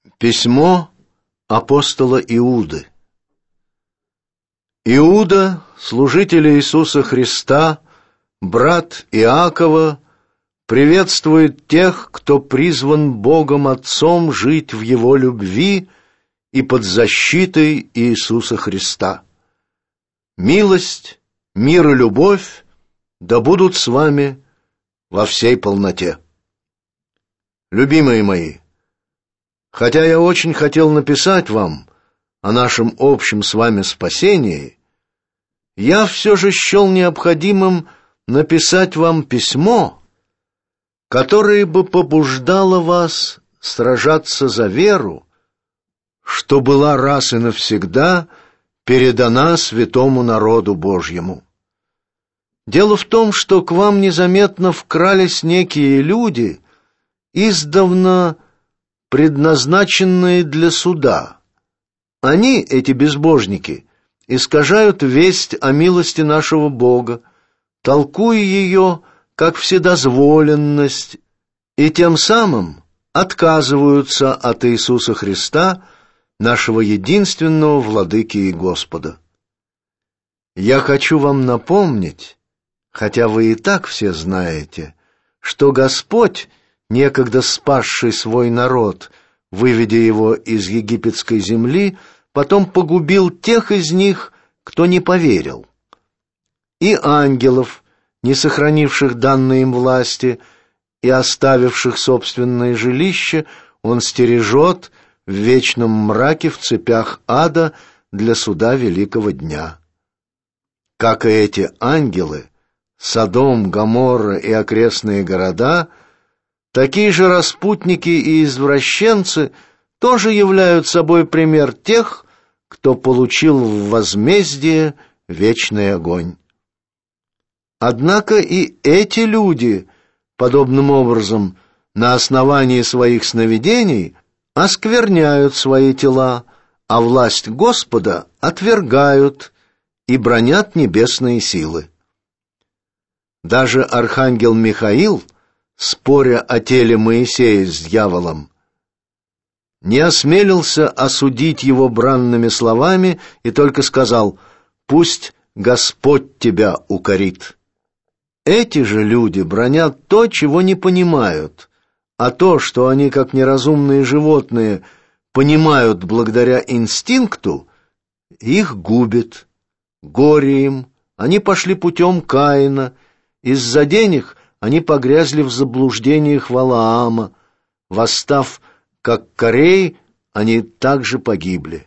Письмо апостола Иуды. Иуда, служитель Иисуса Христа, брат Иакова, приветствует тех, кто призван Богом Отцом жить в Его любви и под защитой Иисуса Христа. Милость, мир и любовь да будут с вами во всей полноте. Любимые мои, хотя я очень хотел написать вам о нашем общем с вами спасении, я все же счел необходимым написать вам письмо, которое бы побуждало вас сражаться за веру, что была раз и навсегда передана святому народу Божьему. Дело в том, что к вам незаметно вкрались некие люди, издавна предназначенные для суда. Они, эти безбожники, искажают весть о милости нашего Бога, толкуя ее как вседозволенность, и тем самым отказываются от Иисуса Христа, нашего единственного Владыки и Господа. Я хочу вам напомнить, хотя вы и так все знаете, что Господь, некогда спасший свой народ, выведя его из египетской земли, потом погубил тех из них, кто не поверил. И ангелов, не сохранивших данной им власти и оставивших собственное жилище, он стережет в вечном мраке в цепях ада для суда великого дня. Как и эти ангелы, Содом, Гоморра и окрестные города, такие же распутники и извращенцы тоже являют собой пример тех, кто получил в возмездие вечный огонь. Однако и эти люди, подобным образом, на основании своих сновидений, оскверняют свои тела, а власть Господа отвергают и бранят небесные силы. Даже архангел Михаил, споря о теле Моисея с дьяволом, не осмелился осудить его бранными словами и только сказал: «Пусть Господь тебя укорит». Эти же люди бранят то, чего не понимают, а то, что они, как неразумные животные, понимают благодаря инстинкту, их губит. Горе им, они пошли путем Каина, из-за денег они погрязли в заблуждениях Валаама, восстав как Корей, они также погибли.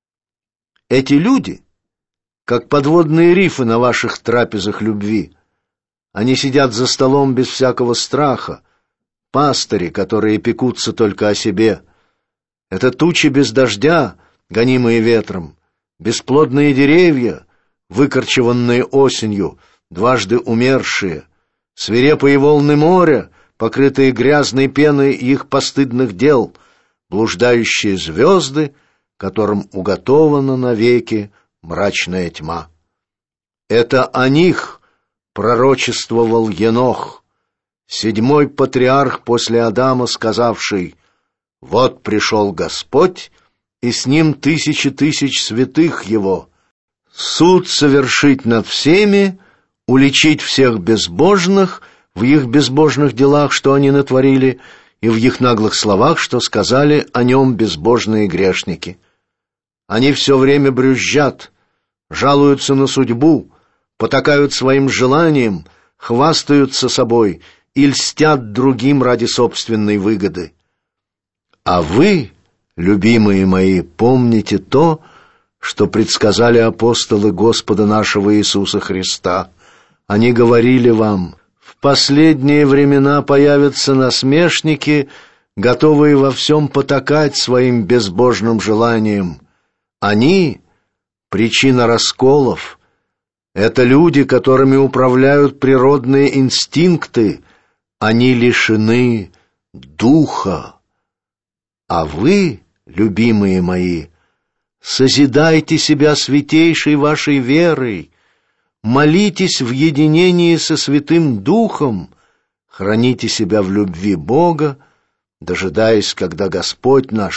Эти люди, как подводные рифы на ваших трапезах любви, они сидят за столом без всякого страха, пастыри, которые пекутся только о себе. Это тучи без дождя, гонимые ветром, бесплодные деревья, выкорчеванные осенью, дважды умершие, свирепые волны моря, покрытые грязной пеной их постыдных дел, блуждающие звезды, которым уготована навеки мрачная тьма. Это о них пророчествовал Енох, седьмой патриарх после Адама, сказавший: «Вот пришел Господь, и с ним тысячи тысяч святых Его, суд совершить над всеми, уличить всех безбожных в их безбожных делах, что они натворили, и в их наглых словах, что сказали о нем безбожные грешники. Они все время брюзжат, жалуются на судьбу, потакают своим желаниям, хвастаются собой и льстят другим ради собственной выгоды. А вы, любимые мои, помните то, что предсказали апостолы Господа нашего Иисуса Христа. Они говорили вам: в последние времена появятся насмешники, готовые во всем потакать своим безбожным желаниям. Они — причина расколов. Это люди, которыми управляют природные инстинкты. Они лишены духа. А вы, любимые мои, созидайте себя святейшей вашей верой, молитесь в единении со Святым Духом, храните себя в любви Бога, дожидаясь, когда Господь наш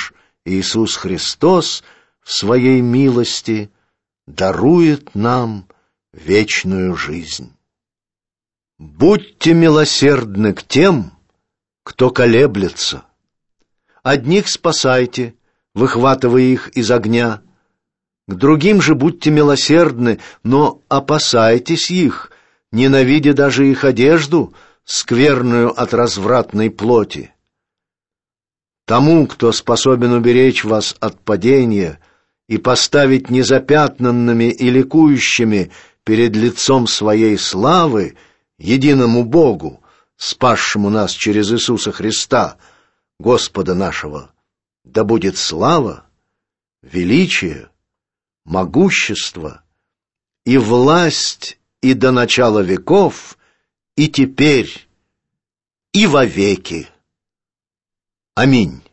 Иисус Христос в Своей милости дарует нам вечную жизнь. Будьте милосердны к тем, кто колеблется. Одних спасайте, выхватывая их из огня, к другим же будьте милосердны, но опасайтесь их, ненавидя даже их одежду, скверную от развратной плоти. Тому, кто способен уберечь вас от падения и поставить незапятнанными и ликующими перед лицом Своей славы, единому Богу, спасшему нас через Иисуса Христа, Господа нашего, да будет слава, величие, могущество и власть и до начала веков, и теперь, и вовеки. Аминь.